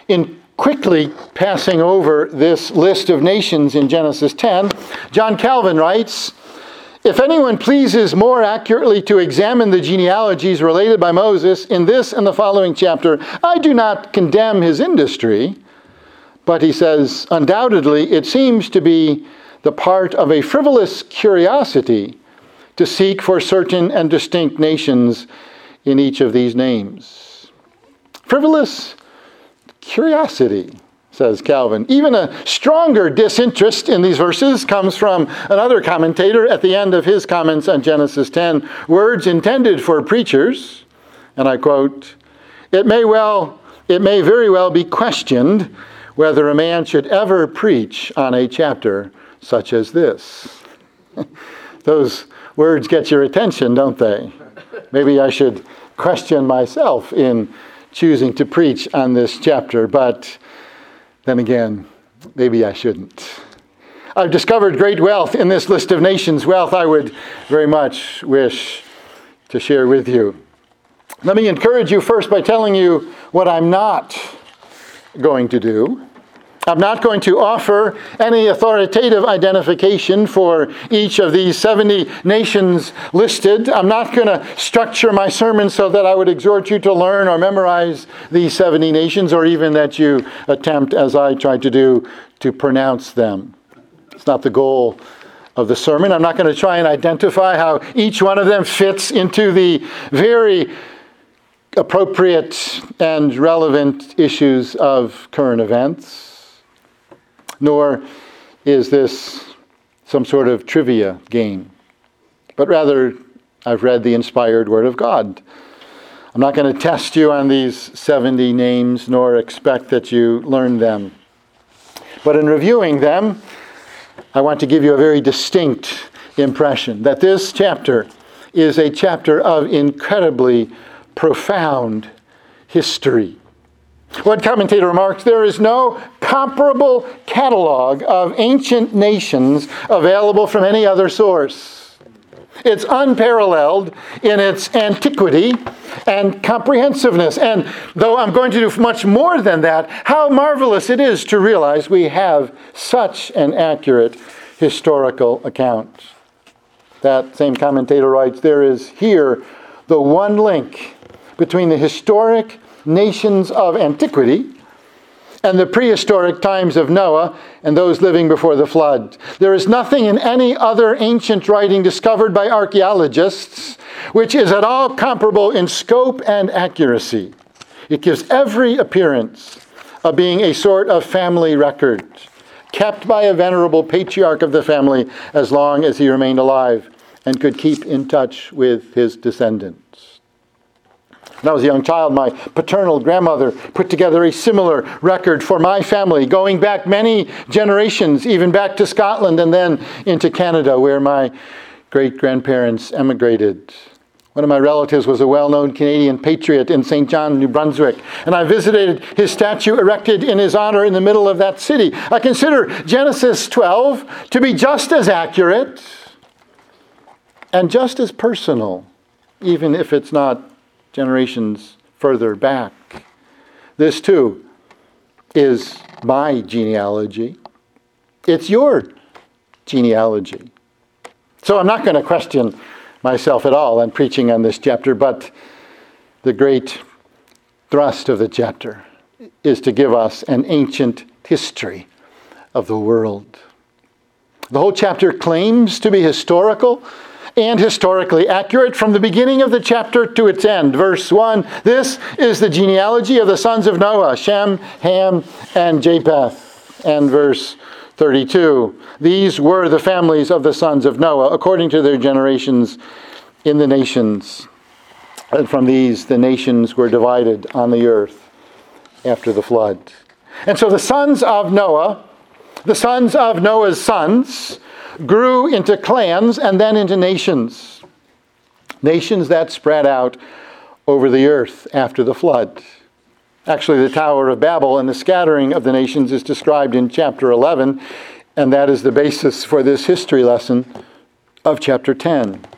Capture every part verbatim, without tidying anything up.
In quickly passing over this list of nations in Genesis ten, John Calvin writes, "If anyone pleases more accurately to examine the genealogies related by Moses in this and the following chapter, I do not condemn his industry." But he says, undoubtedly, it seems to be the part of a frivolous curiosity to seek for certain and distinct nations in each of these names. Frivolous curiosity, says Calvin. Even a stronger disinterest in these verses comes from another commentator at the end of his comments on Genesis ten, words intended for preachers, and I quote, "It may well, it may very well be questioned whether a man should ever preach on a chapter such as this." Those words get your attention, don't they? Maybe I should question myself in choosing to preach on this chapter, but then again, maybe I shouldn't. I've discovered great wealth in this list of nations, wealth I would very much wish to share with you. Let me encourage you first by telling you what I'm not going to do. I'm not going to offer any authoritative identification for each of these seventy nations listed. I'm not going to structure my sermon so that I would exhort you to learn or memorize these seventy nations, or even that you attempt, as I tried to do, to pronounce them. It's not the goal of the sermon. I'm not going to try and identify how each one of them fits into the very appropriate and relevant issues of current events. Nor is this some sort of trivia game. But rather, I've read the inspired Word of God. I'm not going to test you on these seventy names, nor expect that you learn them. But in reviewing them, I want to give you a very distinct impression that this chapter is a chapter of incredibly profound history. One commentator remarks, there is no comparable catalog of ancient nations available from any other source. It's unparalleled in its antiquity and comprehensiveness. And though I'm going to do much more than that, how marvelous it is to realize we have such an accurate historical account. That same commentator writes, there is here the one link between the historic nations of antiquity and the prehistoric times of Noah and those living before the flood. There is nothing in any other ancient writing discovered by archaeologists which is at all comparable in scope and accuracy. It gives every appearance of being a sort of family record, kept by a venerable patriarch of the family as long as he remained alive and could keep in touch with his descendants. When I was a young child, my paternal grandmother put together a similar record for my family, going back many generations, even back to Scotland and then into Canada, where my great-grandparents emigrated. One of my relatives was a well-known Canadian patriot in Saint John, New Brunswick, and I visited his statue erected in his honor in the middle of that city. I consider Genesis twelve to be just as accurate and just as personal, even if it's not generations further back. This too is my genealogy. It's your genealogy. So I'm not going to question myself at all in preaching on this chapter, but the great thrust of the chapter is to give us an ancient history of the world. The whole chapter claims to be historical and historically accurate from the beginning of the chapter to its end. Verse one, this is the genealogy of the sons of Noah, Shem, Ham, and Japheth. And verse thirty-two, these were the families of the sons of Noah, according to their generations in the nations. And from these, the nations were divided on the earth after the flood. And so the sons of Noah, the sons of Noah's sons, grew into clans and then into nations. Nations that spread out over the earth after the flood. Actually, the Tower of Babel and the scattering of the nations is described in chapter eleven, and that is the basis for this history lesson of chapter ten.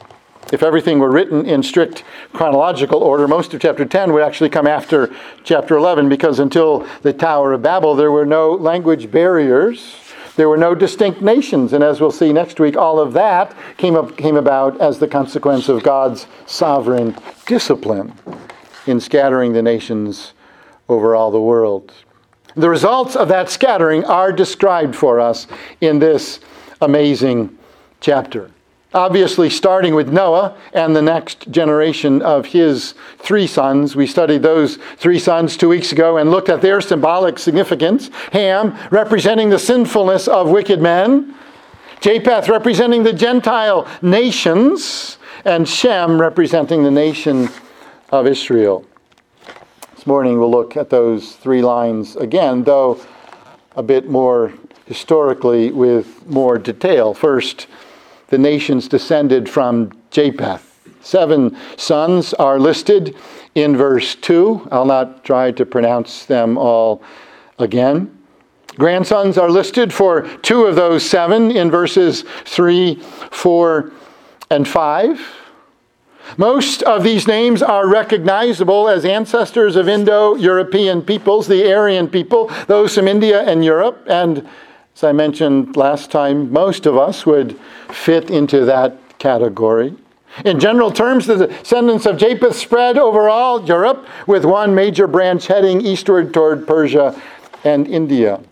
if everything were written in strict chronological order, most of chapter ten would actually come after chapter eleven, because until the Tower of Babel, there were no language barriers. There were no distinct nations. And as we'll see next week, all of that came up, came about as the consequence of God's sovereign discipline in scattering the nations over all the world. The results of that scattering are described for us in this amazing chapter. Obviously, starting with Noah and the next generation of his three sons. We studied those three sons two weeks ago and looked at their symbolic significance. Ham, representing the sinfulness of wicked men. Japheth, representing the Gentile nations. And Shem, representing the nation of Israel. This morning we'll look at those three lines again, though a bit more historically with more detail. First, the nations descended from Japheth. Seven sons are listed in verse two. I'll not try to pronounce them all again. Grandsons are listed for two of those seven in verses three, four, and five. Most of these names are recognizable as ancestors of Indo-European peoples, the Aryan people, those from India and Europe. And as I mentioned last time, most of us would fit into that category. In general terms, the descendants of Japheth spread over all Europe, with one major branch heading eastward toward Persia and India.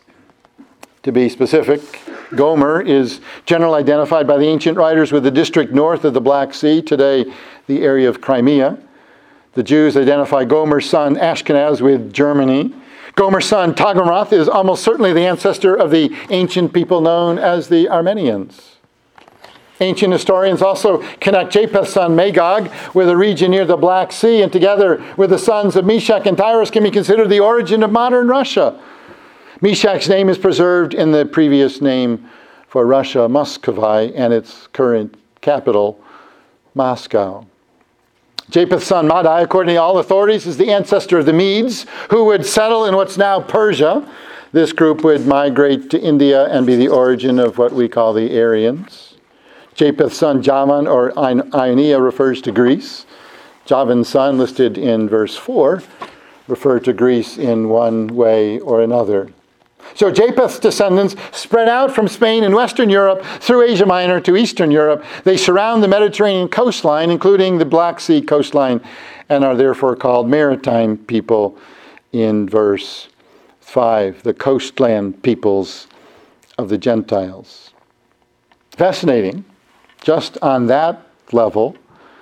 To be specific, Gomer is generally identified by the ancient writers with the district north of the Black Sea, today the area of Crimea. The Jews identify Gomer's son Ashkenaz with Germany. Gomer's son Tagarmath is almost certainly the ancestor of the ancient people known as the Armenians. Ancient historians also connect Japheth's son Magog with a region near the Black Sea, and together with the sons of Meshach and Tyrus can be considered the origin of modern Russia. Meshach's name is preserved in the previous name for Russia, Muscovy, and its current capital, Moscow. Japheth's son Madai, according to all authorities, is the ancestor of the Medes, who would settle in what's now Persia. This group would migrate to India and be the origin of what we call the Aryans. Japheth's son Javan, or Ionia, refers to Greece. Javan's son, listed in verse four, refer to Greece in one way or another. So Japheth's descendants spread out from Spain and Western Europe through Asia Minor to Eastern Europe. They surround the Mediterranean coastline, including the Black Sea coastline, and are therefore called maritime people in verse five, the coastland peoples of the Gentiles. Fascinating, just on that level.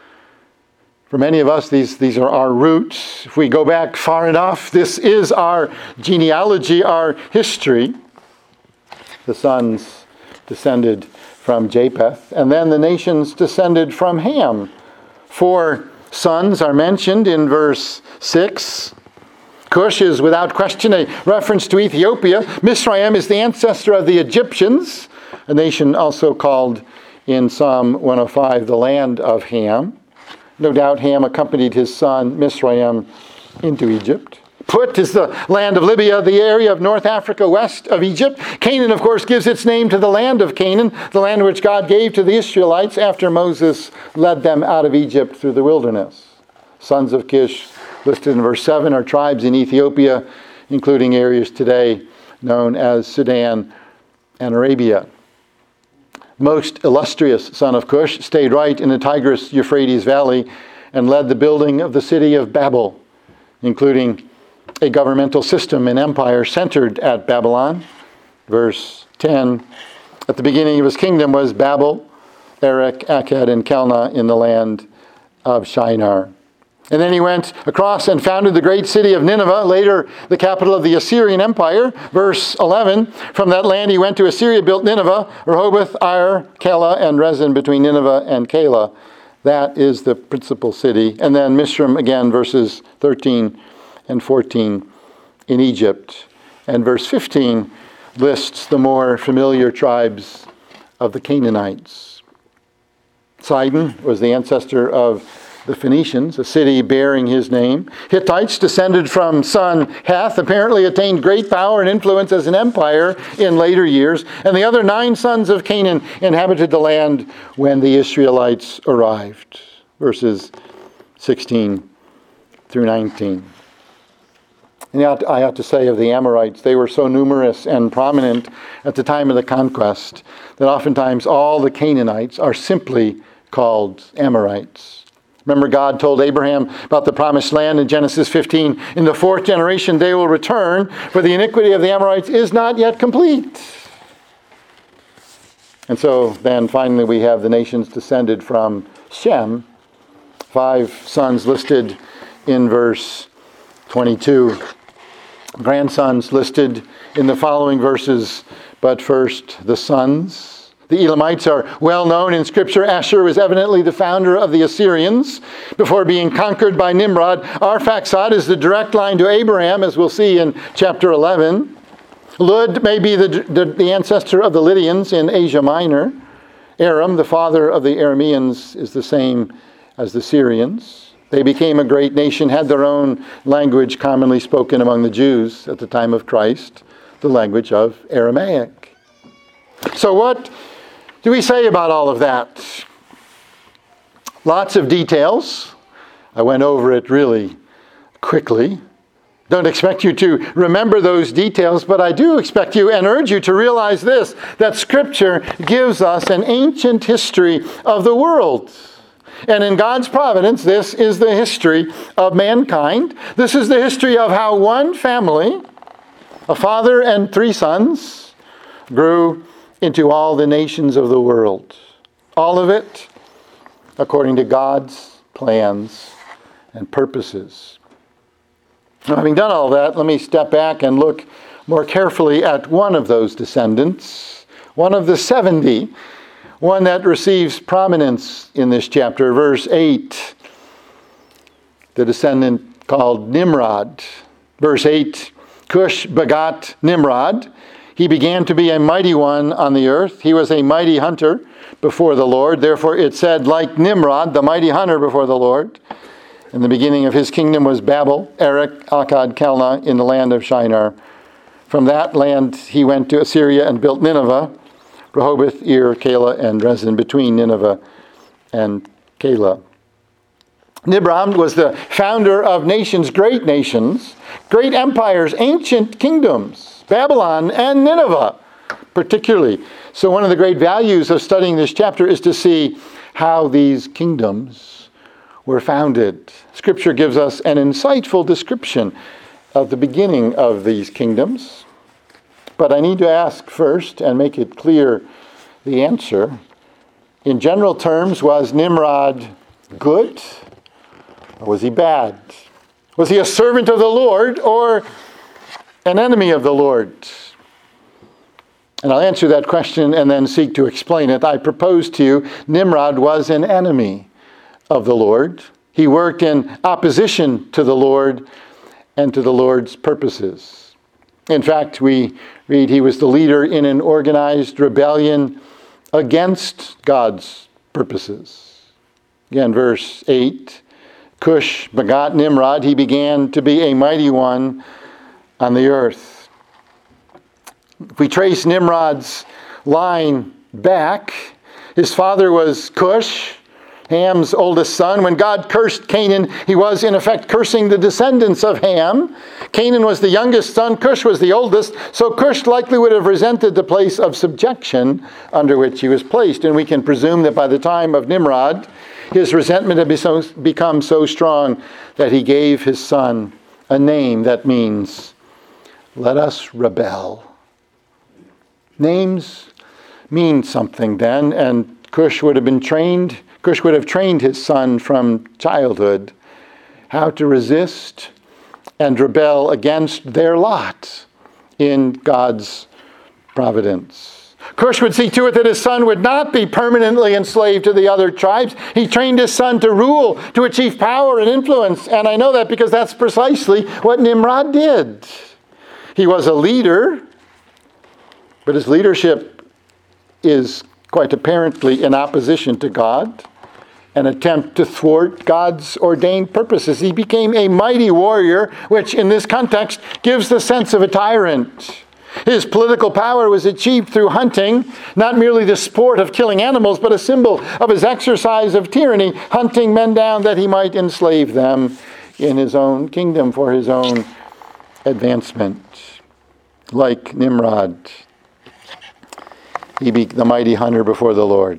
For many of us, these, these are our roots. If we go back far enough, this is our genealogy, our history. The sons descended from Japheth, and then the nations descended from Ham. Four sons are mentioned in verse six. Cush is without question a reference to Ethiopia. Misraim is the ancestor of the Egyptians, a nation also called in Psalm one oh five the land of Ham. No doubt Ham accompanied his son Misraim into Egypt. Put is the land of Libya, the area of North Africa west of Egypt. Canaan, of course, gives its name to the land of Canaan, the land which God gave to the Israelites after Moses led them out of Egypt through the wilderness. Sons of Kish, listed in verse seven, are tribes in Ethiopia, including areas today known as Sudan and Arabia. Most illustrious son of Cush stayed right in the Tigris-Euphrates Valley and led the building of the city of Babel, including a governmental system and empire centered at Babylon. Verse ten, at the beginning of his kingdom was Babel, Erech, Akkad, and Calneh in the land of Shinar. And then he went across and founded the great city of Nineveh, later the capital of the Assyrian Empire. Verse eleven, from that land he went to Assyria, built Nineveh, Rehoboth, Ar, Kala, and Rezin between Nineveh and Kala. That is the principal city. And then Misraim again, verses thirteen and fourteen in Egypt. And verse fifteen lists the more familiar tribes of the Canaanites. Sidon was the ancestor of the Phoenicians, a city bearing his name. Hittites, descended from son Heth, apparently attained great power and influence as an empire in later years. And the other nine sons of Canaan inhabited the land when the Israelites arrived. Verses sixteen through nineteen. And I ought to say of the Amorites, they were so numerous and prominent at the time of the conquest that oftentimes all the Canaanites are simply called Amorites. Remember, God told Abraham about the promised land in Genesis fifteen. In the fourth generation they will return, for the iniquity of the Amorites is not yet complete. And so then finally we have the nations descended from Shem. Five sons listed in verse twenty-two. Grandsons listed in the following verses, but first the sons. The Elamites are well known in Scripture. Ashur was evidently the founder of the Assyrians before being conquered by Nimrod. Arphaxad is the direct line to Abraham, as we'll see in chapter eleven. Lud may be the, the, the ancestor of the Lydians in Asia Minor. Aram, the father of the Arameans, is the same as the Syrians. They became a great nation, had their own language commonly spoken among the Jews at the time of Christ, the language of Aramaic. So what do we say about all of that? Lots of details. I went over it really quickly. Don't expect you to remember those details, but I do expect you and urge you to realize this, that Scripture gives us an ancient history of the world. And in God's providence, this is the history of mankind. This is the history of how one family, a father and three sons, grew into all the nations of the world. All of it according to God's plans and purposes. Now, having done all that, let me step back and look more carefully at one of those descendants, one of the seventy, one that receives prominence in this chapter. Verse eight, the descendant called Nimrod. Verse eight, Cush begot Nimrod. He began to be a mighty one on the earth. He was a mighty hunter before the Lord. Therefore it said, like Nimrod, the mighty hunter before the Lord. And the beginning of his kingdom was Babel, Erech, Akkad, Calneh, in the land of Shinar. From that land he went to Assyria and built Nineveh, Rehoboth, Ir, Calah, and Rezin, between Nineveh and Calah. Nimrod was the founder of nations, great nations, great empires, ancient kingdoms. Babylon and Nineveh, particularly. So one of the great values of studying this chapter is to see how these kingdoms were founded. Scripture gives us an insightful description of the beginning of these kingdoms. But I need to ask first and make it clear the answer. In general terms, was Nimrod good or was he bad? Was he a servant of the Lord or an enemy of the Lord? And I'll answer that question and then seek to explain it. I propose to you, Nimrod was an enemy of the Lord. He worked in opposition to the Lord and to the Lord's purposes. In fact, we read he was the leader in an organized rebellion against God's purposes. Again, verse eight, Cush begot Nimrod. He began to be a mighty one on the earth. If we trace Nimrod's line back, his father was Cush, Ham's oldest son. When God cursed Canaan, he was in effect cursing the descendants of Ham. Canaan was the youngest son, Cush was the oldest, so Cush likely would have resented the place of subjection under which he was placed. And we can presume that by the time of Nimrod, his resentment had become so strong that he gave his son a name that means, let us rebel. Names mean something then, and Cush would have been trained, Cush would have trained his son from childhood how to resist and rebel against their lot in God's providence. Cush would see to it that his son would not be permanently enslaved to the other tribes. He trained his son to rule, to achieve power and influence, and I know that because that's precisely what Nimrod did. He was a leader, but his leadership is quite apparently in opposition to God. an attempt to thwart God's ordained purposes. He became a mighty warrior, which in this context gives the sense of a tyrant. His political power was achieved through hunting, not merely the sport of killing animals, but a symbol of his exercise of tyranny, hunting men down that he might enslave them in his own kingdom for his own advancement. Like Nimrod, he be the mighty hunter before the Lord.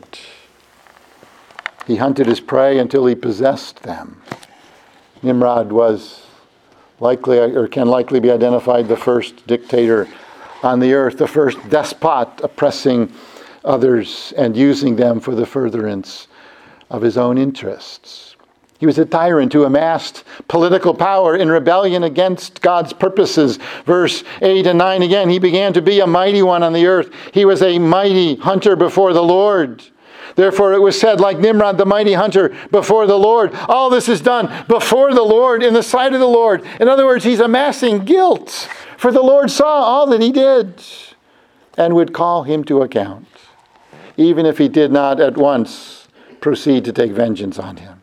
He hunted his prey until he possessed them. Nimrod was likely, or can likely be identified, the first dictator on the earth, the first despot oppressing others and using them for the furtherance of his own interests. He was a tyrant who amassed political power in rebellion against God's purposes. Verse eight and nine again, he began to be a mighty one on the earth. He was a mighty hunter before the Lord. Therefore it was said, like Nimrod, the mighty hunter before the Lord. All this is done before the Lord, in the sight of the Lord. In other words, he's amassing guilt, for the Lord saw all that he did and would call him to account, even if he did not at once proceed to take vengeance on him.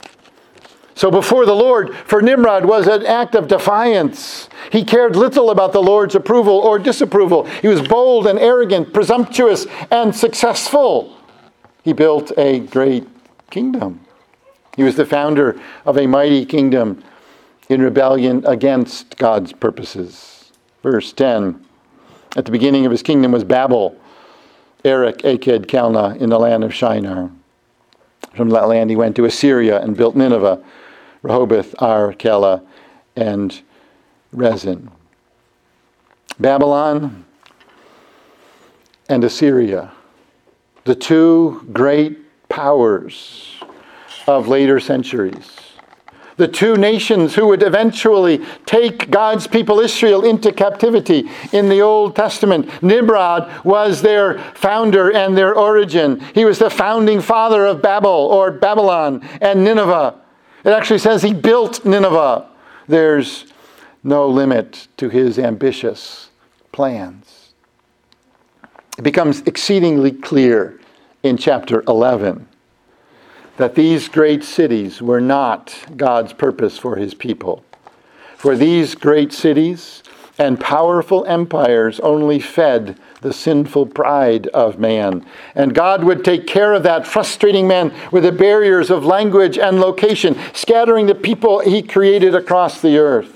So before the Lord, for Nimrod, was an act of defiance. He cared little about the Lord's approval or disapproval. He was bold and arrogant, presumptuous and successful. He built a great kingdom. He was the founder of a mighty kingdom in rebellion against God's purposes. Verse ten, at the beginning of his kingdom was Babel, Erech, Akkad, Calneh, in the land of Shinar. From that land he went to Assyria and built Nineveh, Rehoboth, Ar, Kela, and Rezin. Babylon and Assyria, the two great powers of later centuries. The two nations who would eventually take God's people Israel into captivity in the Old Testament. Nimrod was their founder and their origin. He was the founding father of Babel or Babylon and Nineveh. It actually says he built Nineveh. There's no limit to his ambitious plans. It becomes exceedingly clear in chapter eleven that these great cities were not God's purpose for his people. For these great cities and powerful empires only fed the sinful pride of man. And God would take care of that, frustrating man with the barriers of language and location, scattering the people he created across the earth.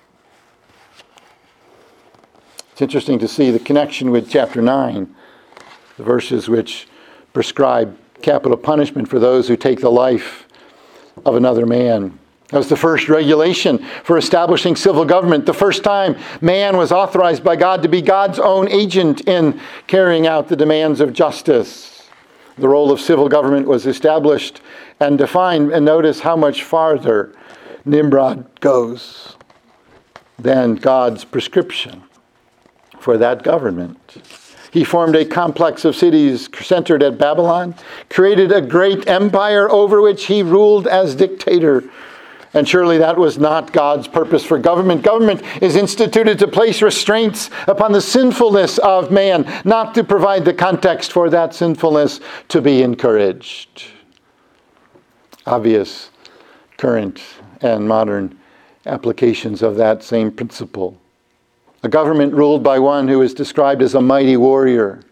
It's interesting to see the connection with chapter nine, the verses which prescribe capital punishment for those who take the life of another man. That was the first regulation for establishing civil government. The first time man was authorized by God to be God's own agent in carrying out the demands of justice. The role of civil government was established and defined. And notice how much farther Nimrod goes than God's prescription for that government. He formed a complex of cities centered at Babylon, created a great empire over which he ruled as dictator. And surely that was not God's purpose for government. Government is instituted to place restraints upon the sinfulness of man, not to provide the context for that sinfulness to be encouraged. Obvious current and modern applications of that same principle. A government ruled by one who is described as a mighty warrior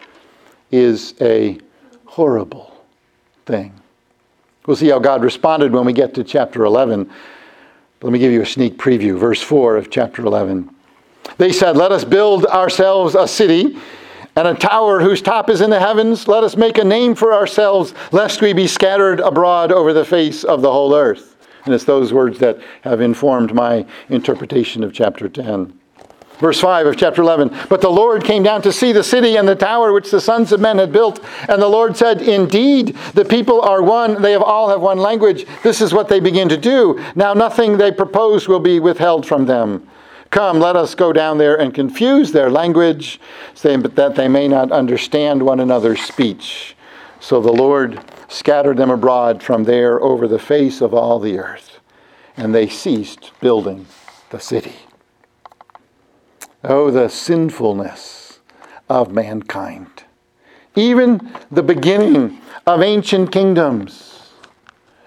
is a horrible thing. We'll see how God responded when we get to chapter eleven. Let me give you a sneak preview. Verse four of chapter eleven. They said, "Let us build ourselves a city and a tower whose top is in the heavens. Let us make a name for ourselves, lest we be scattered abroad over the face of the whole earth." And it's those words that have informed my interpretation of chapter ten. Verse five of chapter eleven, "But the Lord came down to see the city and the tower which the sons of men had built. And the Lord said, Indeed, the people are one. They have all have one language. This is what they begin to do. Now nothing they propose will be withheld from them. Come, let us go down there and confuse their language, saying that they may not understand one another's speech. So the Lord scattered them abroad from there over the face of all the earth. And they ceased building the city." Oh, the sinfulness of mankind. Even the beginning of ancient kingdoms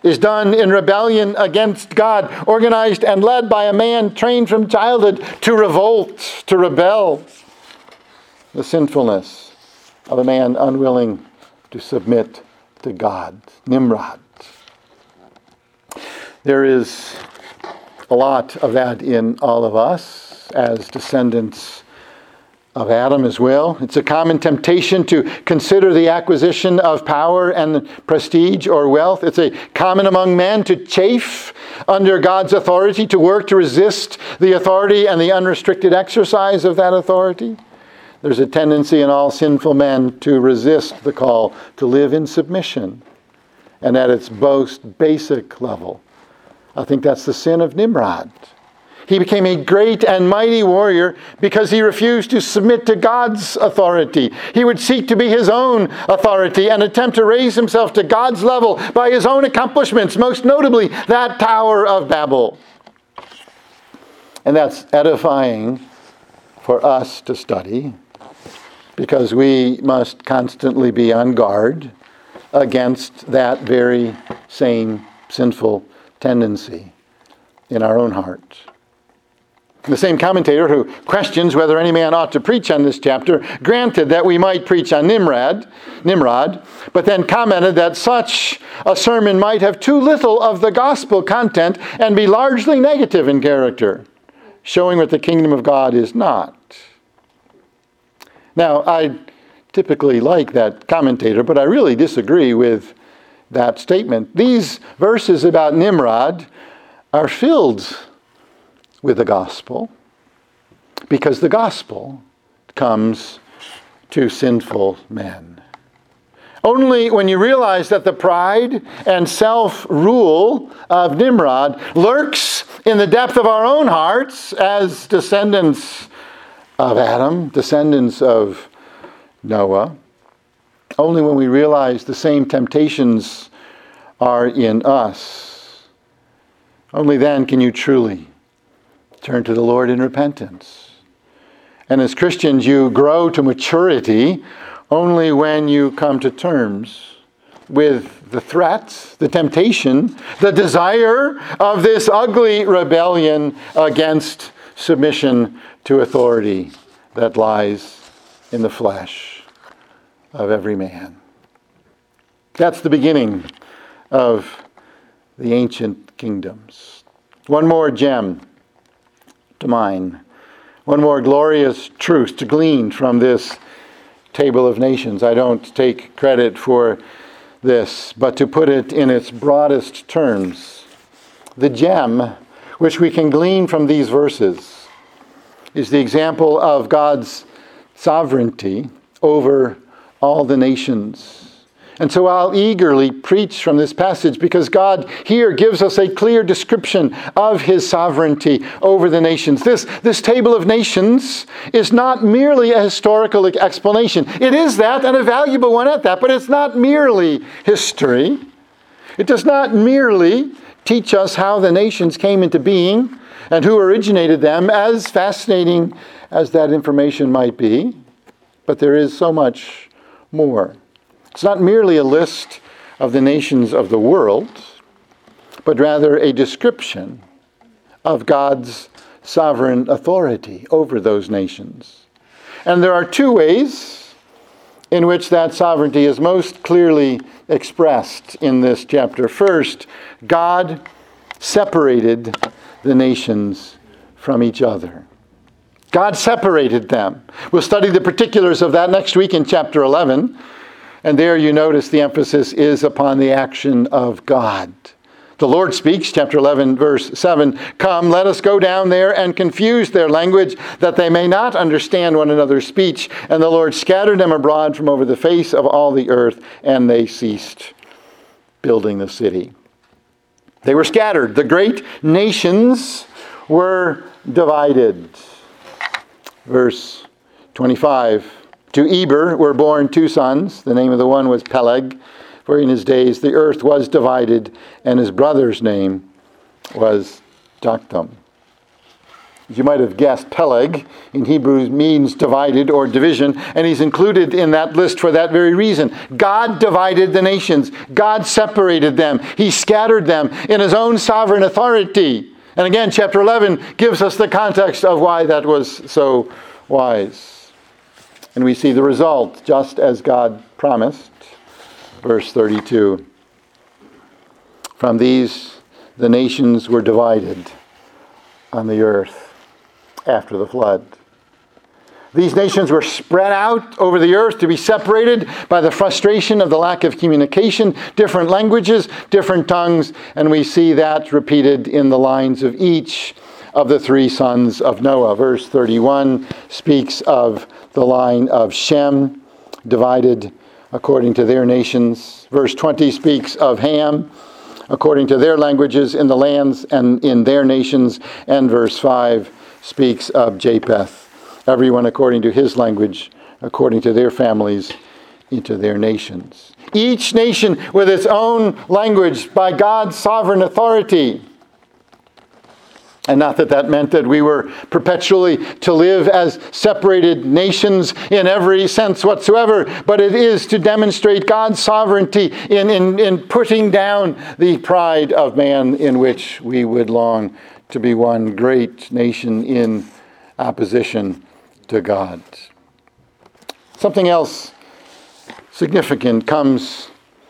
is done in rebellion against God, organized and led by a man trained from childhood to revolt, to rebel. The sinfulness of a man unwilling to submit to God. Nimrod. There is a lot of that in all of us as descendants of Adam as well. It's a common temptation to consider the acquisition of power and prestige or wealth. It's a common among men to chafe under God's authority, to work to resist the authority and the unrestricted exercise of that authority. There's a tendency in all sinful men to resist the call to live in submission. And at its most basic level, I think that's the sin of Nimrod. He became a great and mighty warrior because he refused to submit to God's authority. He would seek to be his own authority and attempt to raise himself to God's level by his own accomplishments, most notably that Tower of Babel. And that's edifying for us to study, because we must constantly be on guard against that very same sinful tendency in our own heart. The same commentator who questions whether any man ought to preach on this chapter granted that we might preach on Nimrod, Nimrod, but then commented that such a sermon might have too little of the gospel content and be largely negative in character, showing what the kingdom of God is not. Now, I typically like that commentator, but I really disagree with that statement. These verses about Nimrod are filled with the gospel, because the gospel comes to sinful men. Only when you realize that the pride and self-rule of Nimrod lurks in the depth of our own hearts as descendants of Adam, descendants of Noah, only when we realize the same temptations are in us, only then can you truly turn to the Lord in repentance. And as Christians, you grow to maturity only when you come to terms with the threat, the temptation, the desire of this ugly rebellion against submission to authority that lies in the flesh of every man. That's the beginning of the ancient kingdoms. One more gem to mine. One more glorious truth to glean from this table of nations. I don't take credit for this, but to put it in its broadest terms, the gem which we can glean from these verses is the example of God's sovereignty over all the nations. And so I'll eagerly preach from this passage, because God here gives us a clear description of his sovereignty over the nations. This, this table of nations is not merely a historical explanation. It is that, and a valuable one at that, but it's not merely history. It does not merely teach us how the nations came into being and who originated them, as fascinating as that information might be. But there is so much more. It's not merely a list of the nations of the world, but rather a description of God's sovereign authority over those nations. And there are two ways in which that sovereignty is most clearly expressed in this chapter. First, God separated the nations from each other. God separated them. We'll study the particulars of that next week in chapter eleven. And there you notice the emphasis is upon the action of God. The Lord speaks, chapter eleven, verse seven, "Come, let us go down there and confuse their language, that they may not understand one another's speech. And the Lord scattered them abroad from over the face of all the earth, and they ceased building the city." They were scattered. The great nations were divided. Verse twenty-five. To Eber were born two sons. The name of the one was Peleg, for in his days the earth was divided, and his brother's name was Joktan. As you might have guessed, Peleg in Hebrew means divided or division, and he's included in that list for that very reason. God divided the nations. God separated them. He scattered them in his own sovereign authority. And again, chapter eleven gives us the context of why that was so wise. And we see the result, just as God promised. Verse thirty-two. From these the nations were divided on the earth after the flood. These nations were spread out over the earth to be separated by the frustration of the lack of communication, different languages, different tongues, and we see that repeated in the lines of each of the three sons of Noah. Verse thirty-one speaks of the line of Shem, divided according to their nations. Verse twenty speaks of Ham, according to their languages in the lands and in their nations. And verse five speaks of Japheth, everyone according to his language, according to their families, into their nations. Each nation with its own language by God's sovereign authority. And not that that meant that we were perpetually to live as separated nations in every sense whatsoever, but it is to demonstrate God's sovereignty in, in, in putting down the pride of man, in which we would long to be one great nation in opposition to God. Something else significant comes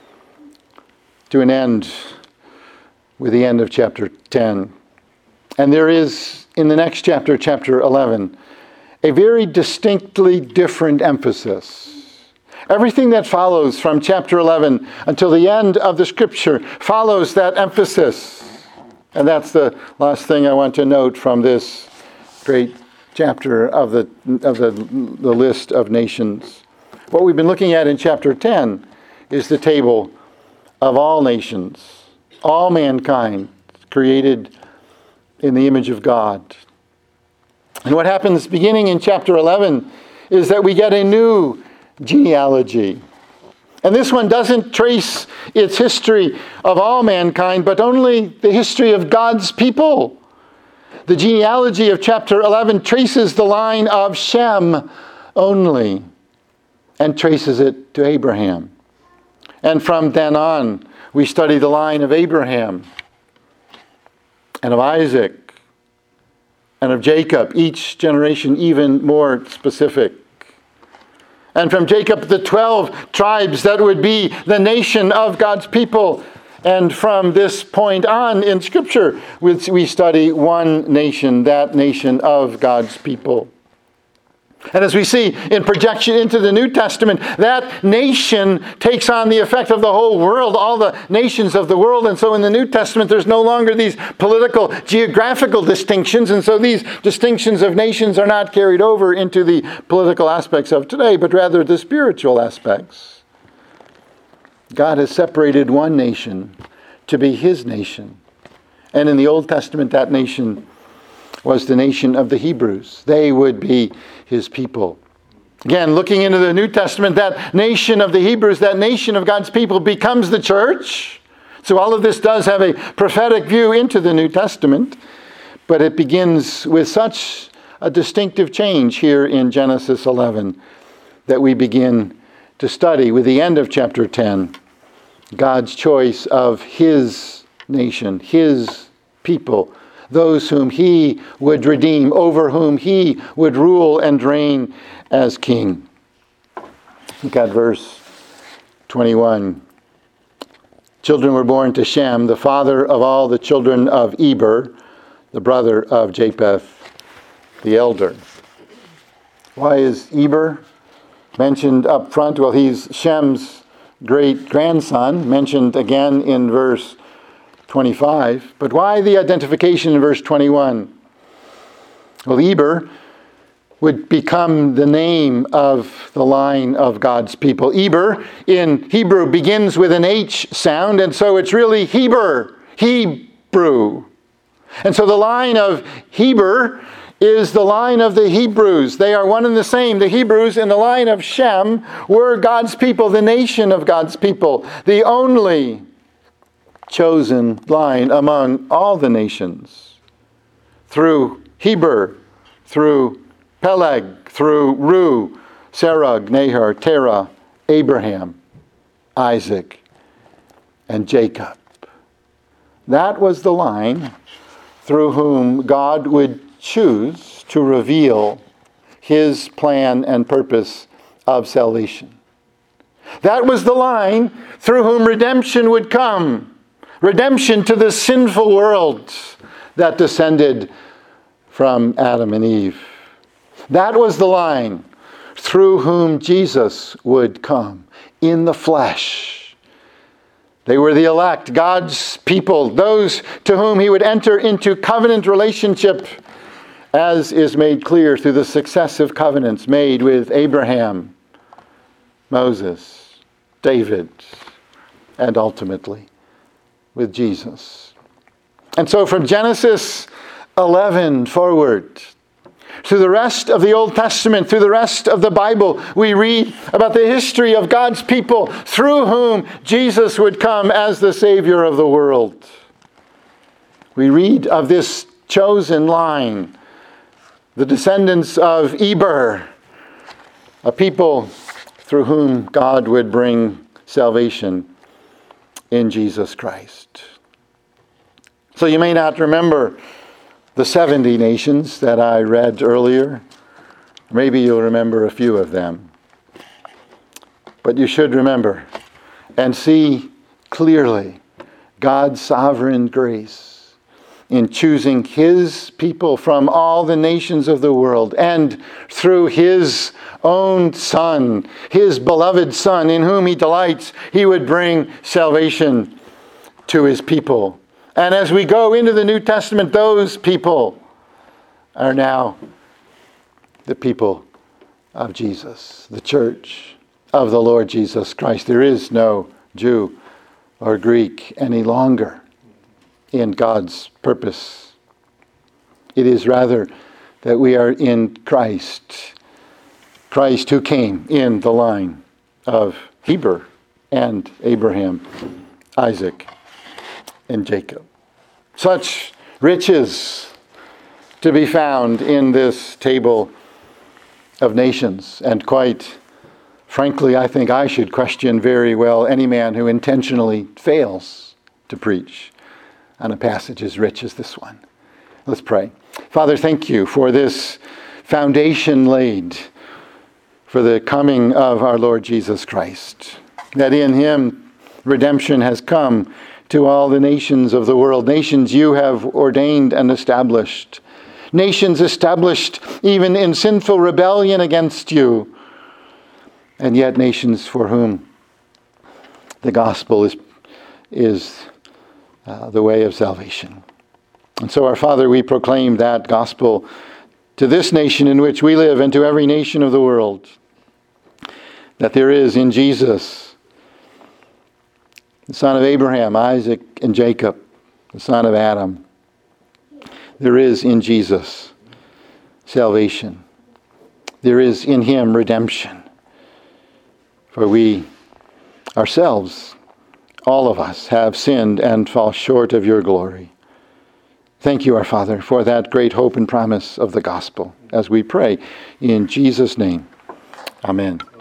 to an end with the end of chapter ten. And there is, in the next chapter, chapter eleven, a very distinctly different emphasis. Everything that follows from chapter eleven until the end of the scripture follows that emphasis. And that's the last thing I want to note from this great chapter of the of the, the list of nations. What we've been looking at in chapter ten is the table of all nations, all mankind created in the image of God. And what happens beginning in chapter eleven is that we get a new genealogy. And this one doesn't trace its history of all mankind, but only the history of God's people. The genealogy of chapter eleven traces the line of Shem only, and traces it to Abraham. And from then on, we study the line of Abraham, and of Isaac, and of Jacob, each generation even more specific. And from Jacob, the twelve tribes that would be the nation of God's people. And from this point on in Scripture, we study one nation, that nation of God's people. And as we see in projection into the New Testament, that nation takes on the effect of the whole world, all the nations of the world. And so in the New Testament, there's no longer these political, geographical distinctions. And so these distinctions of nations are not carried over into the political aspects of today, but rather the spiritual aspects. God has separated one nation to be his nation. And in the Old Testament, that nation was the nation of the Hebrews. They would be his people. Again, looking into the New Testament, that nation of the Hebrews, that nation of God's people becomes the church. So all of this does have a prophetic view into the New Testament, but it begins with such a distinctive change here in Genesis eleven that we begin to study with the end of chapter ten, God's choice of his nation, his people, those whom he would redeem, over whom he would rule and reign as king. Look at verse twenty-one. Children were born to Shem, the father of all the children of Eber, the brother of Japheth, the elder. Why is Eber mentioned up front? Well, he's Shem's great-grandson, mentioned again in verse twenty-five. But why the identification in verse twenty-one? Well, Eber would become the name of the line of God's people. Eber in Hebrew begins with an H sound, and so it's really Heber, Hebrew. And so the line of Heber is the line of the Hebrews. They are one and the same. The Hebrews in the line of Shem were God's people, the nation of God's people, the only chosen line among all the nations. Through Heber, through Peleg, through Ru, Serug, Nahor, Terah, Abraham, Isaac, and Jacob. That was the line through whom God would choose to reveal his plan and purpose of salvation. That was the line through whom redemption would come. Redemption to the sinful world that descended from Adam and Eve. That was the line through whom Jesus would come in the flesh. They were the elect, God's people, those to whom he would enter into covenant relationship, as is made clear through the successive covenants made with Abraham, Moses, David, and ultimately with Jesus. And so from Genesis eleven forward, through the rest of the Old Testament, through the rest of the Bible, we read about the history of God's people through whom Jesus would come as the Savior of the world. We read of this chosen line, the descendants of Eber, a people through whom God would bring salvation in Jesus Christ. So you may not remember the seventy nations that I read earlier. Maybe you'll remember a few of them. But you should remember and see clearly God's sovereign grace in choosing his people from all the nations of the world, and through his own Son, his beloved Son, in whom he delights, he would bring salvation to his people. And as we go into the New Testament, those people are now the people of Jesus, the church of the Lord Jesus Christ. There is no Jew or Greek any longer in God's purpose. It is rather that we are in Christ. Christ who came in the line of Heber and Abraham, Isaac, and Jacob. Such riches to be found in this table of nations. And quite frankly, I think I should question very well any man who intentionally fails to preach on a passage as rich as this one. Let's pray. Father, thank you for this foundation laid for the coming of our Lord Jesus Christ, that in him redemption has come to all the nations of the world, nations you have ordained and established, nations established even in sinful rebellion against you, and yet nations for whom the gospel is, is uh, the way of salvation. And so, our Father, we proclaim that gospel to this nation in which we live and to every nation of the world, that there is in Jesus, the son of Abraham, Isaac, and Jacob, the son of Adam, there is in Jesus salvation. There is in him redemption. For we ourselves, all of us, have sinned and fall short of your glory. Thank you, our Father, for that great hope and promise of the gospel, as we pray in Jesus' name. Amen.